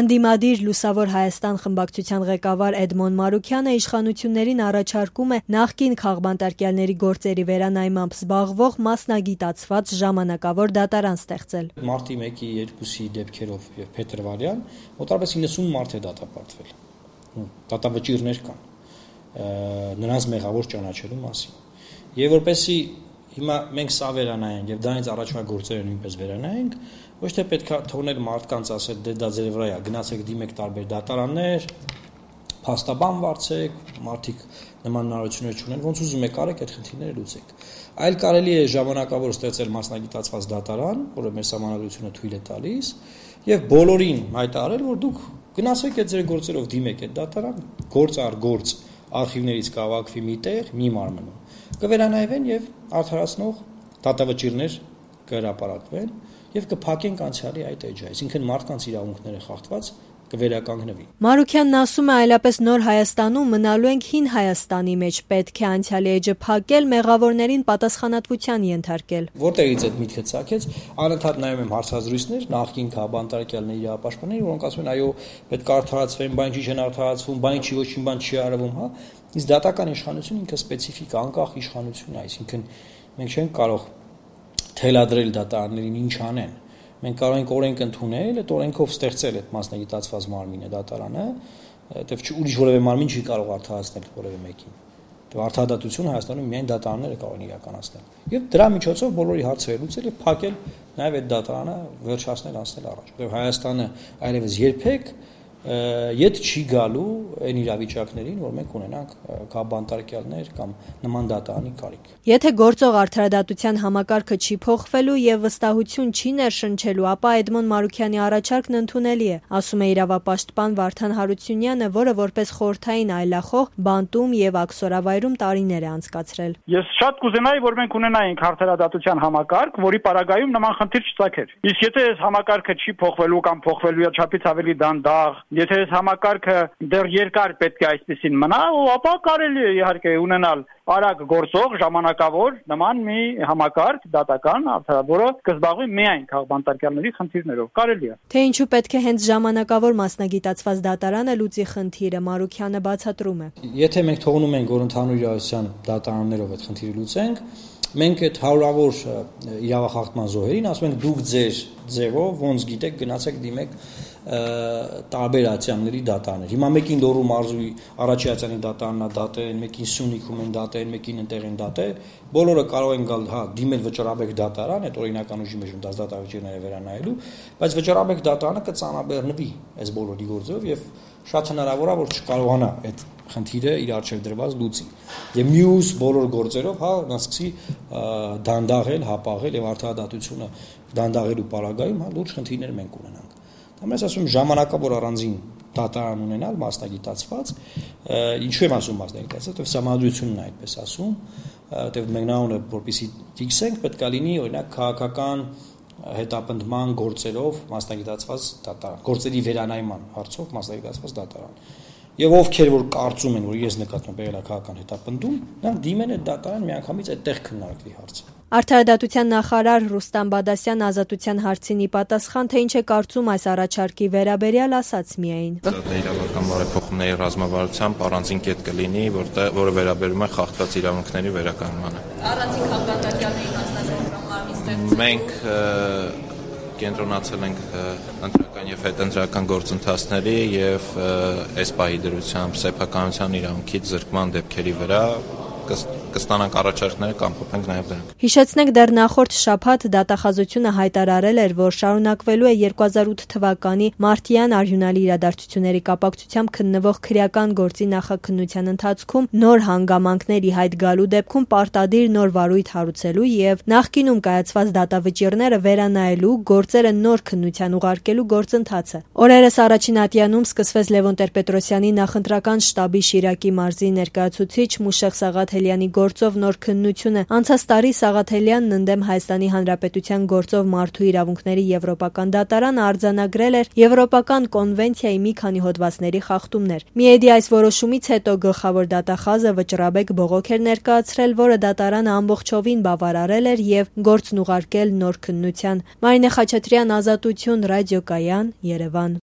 Ընդդիմադիր Լուսավոր Հայաստան խմբակցության ղեկավար Էդմոն Մարուքյանը իշխանություններին առաջարկում է նախկին քաղբանտարկյալների գործերի վերանայմամբ զբաղվող մասնագիտացված ժամանակավոր դատարան ստեղծել։ Մարտի 1-2-ի դեպքերով եւ փետրվարյան մոտավորապես 90 մարդ է դատապարտվել։ Դատավճիռներ կան նրանց մեղավոր ճանաչելու մասին։ Եվ որպեսզի հիմա մենք սա վերանայենք եւ դրանից առաջվա գործերը նույնպես վերանայենք, ոչ թե պետք է թողնել մարդկանց ասել դե դա ձեր վրա է, գնացեք դիմեք տարբեր դատարաններ, փաստաբան վարձեք, մարդիկ նման հնարավորություններ չունեն, ոնց ուզում եք արեք այդ խնդիրները լուծեք։ Այլ կարելի է ժամանակավոր ստեղծել մասնագիտացված դատարան, որը մեր սահմանադրությունը թույլ է տալիս, եւ բոլորին հայտարարել, որ դուք գնացեք այդ ձեր գործերով դիմեք այդ դատարան, գործ առ գործ արխիվներից կավակվի մի տեղ, մի մարմնում կվերանայվեն եւ արդարացնող դատավճիռներ կհրապարակվեն եւ կփակենք անցյալի այդ էջը, այսինքն մարդկանց իրավունքները խախտված կվերականգնվի։ Մարուքյանն ասում է, այլապես նոր Հայաստանում մնալու ենք հին Հայաստանի մեջ, պետք է անցյալի էջը փակել, մեղավորներին պատասխանատվության ենթարկել։ Որտեղից այդ միտքը ցակեց, անընդհատ նայում եմ հարցազրույցներ, նախկին քաղբանտարկյալների իրավապաշտպանների, որոնք ասում են, այո, պետք է արդարացվեն, բան չի չեն արդարացվում, բան չի ոչինչ բան չի արվում, հա։ Իսկ դատական իշխանությունը ինքը սպეციფիկ անկախ իշխանություն է, այսինքն մենք չենք կարող թելադրել դատարաններին ինչ անեն։ Մենք կարող ենք օրենք ընդունել, այդ օրենքով ստեղծել այդ մասնագիտացված մարմինը դատարանը, որտեղ ուրիշ որևէ մարմին չի կարող արդարացնել որևէ մեկին։ Դե արդարադատություն Հայաստանում միայն դատարանները կարող են իրականացնել։ Եվ դրա միջոցով բոլորի հարցերը լուծել եւ փակել նաեւ այդ դատարանը վերջացնել անցնել առաջ։ Որտեղ Հայաստանը այլևս երբեք ետ չի գալու այն իրավիճակներին, որ մենք ունենանք քաղբանտարկյալներ կամ նման դատարանի կարիք։ Եթե գործող արդարադատության համակարգը չի փոխվելու եւ վստահություն չի ներշնչելու, ապա Էդմոն Մարուքյանի առաջարկն ընդունելի է, ասում է իրավապաշտպան Վարդան Հարությունյանը, որը որպես խորհրդային այլախոհ բանտում եւ աքսորավայրում տարիներ է անցկացրել։ Ես շատ կուզենայի, որ մենք ունենայինք արդարադատության համակարգ, որի պարագայում նման խնդիր չծագեր։ Իսկ եթե այս համակարգը չի փոխվելու կամ փոխվելու է չափից ավելի դանդաղ, եթե այս համակարգը դեռ երկար պետք է այսպեսին մնա, ապա կարելի է իհարկե ունենալ արագ գործող ժամանակավոր նման մի համակարգ դատական որը կզբաղվի միայն քաղբանտարկյալների խնդիրներով, կարելի է։ Թե ինչու պետք է հենց ժամանակավոր մասնագիտացված դատարանը լուծի խնդիրը, Մարուքյանը բացատրում է։ Եթե մենք թողնում ենք, որ ընդհանուր իրավասության դատարաններով այդ խնդիրը լուծենք, մենք այդ հարյուրավոր իրավախախտման զոհերին ասում ենք դուք ձեր ձևով ոնց գիտեք գնացեք դիմեք տարբեր ատյանների դատարաններ։ Հիմա մեկին Լոռու մարզի առաջի ատյանի դատարանն է դատել, մեկին Սյունիքում են դատել, մեկին այնտեղ են դատել։ Բոլորը կարող են գալ, հա, դիմել վճռաբեկ դատարան, այդ օրինական ուժի մեջ դաս դատավճիռները վերանայելու, բայց վճռաբեկ դատարանը կծանրաբեռնվի այս բոլորի գործով եւ շատ հնարավոր է որ չկարողանա այդ խնդիրը իր արժեվ դրված լուծի։ Եվ մյուս բոլոր գործերով, հա, նա սկսի դանդաղել, հապաղել եւ արդարադատությունը դանդաղելու պարագայում, հա, լուրջ խնդիրներ մենք ունենանք։ Համես ասում ժամանակավոր առանձին դատարան ունենալ մասնագիտացված, ինչու եմ ասում մասնագիտացված, որտեղ համադրությունն է այդպես ասում, որտեղ մենք նա ունենք, որպեսզի ֆիքսենք, պետք է լինի օրինակ քաղաքական հետապնդման գործերով մասնագիտացված դատարան, գործերի վերանայման հարցով մասնագիտացված դատարան։ Եվ ովքեր որ կարծում են, որ ես նկատում եմ քաղաքական հետապնդում, նրանք դիմեն այդ դատարան միանգամից այդտեղ քննարկվի հարցը։ Արդարադատության նախարար Ռուստամ Բադասյան ազատության հարցին ի պատասխան, թե ինչ է կարծում այս առաջարկի վերաբերյալ, ասաց միայն. Իրավական բարեփոխումների ռազմավարությամբ առանձին կետ կլինի, որը վերաբերում է խախտված իրավունքների վերականգնմանը։ Առանձին քաղաքականների մասնաժողովական մարմին ստեղծել։ Մենք կենտրոնացել ենք ընտրական եւ հետընտրական գործընթացների եւ այս պահի դրությամբ սեփականության իրավունքից զրկման դեպքերի վրա կստանանք առաջարկները կամ փոխենք նաև դրանք։ Հիշեցնենք, դեռ նախորդ շաբաթ դատախազությունը հայտարարել էր, որ շարունակվելու է 2008 թվականի մարտյան արհյունալի իրադարձությունների կապակցությամբ քննվող քրեական գործի նախաքննության ընթացքում նոր հանգամանքների հայտ գալու դեպքում պարտադիր նոր վարույթ հարուցելու եւ նախկինում կայացված դատավճիռները վերանայելու, գործերը նոր քննության ուղարկելու գործընթացը։ Օրերս առաջին ատյանում սկսվեց Լևոն Տեր-Պետրոսյանի նախընտրական շտաբի Շիրակի մարզի ներկայացուցիչ Մուշեղ Սաղաթելյանի գործով նոր քննությունը։ Անցած տարի Սաղաթելյանն ընդդեմ Հայաստանի Հանրապետության գործով մարդու իրավունքների եվրոպական դատարանը արձանագրել էր Եվրոպական կոնվենցիայի մի քանի հոդվածների խախտումներ։ Միեդի այս որոշումից հետո գլխավոր դատախազը վճռաբեկ բողոք էր ներկայացրել, որը դատարանը ամբողջովին բավարարել էր եւ գործն ուղարկել նոր քննության։ Մարինե Խաչատրյան, Ազատություն, Ռադիոկայան, Երևան։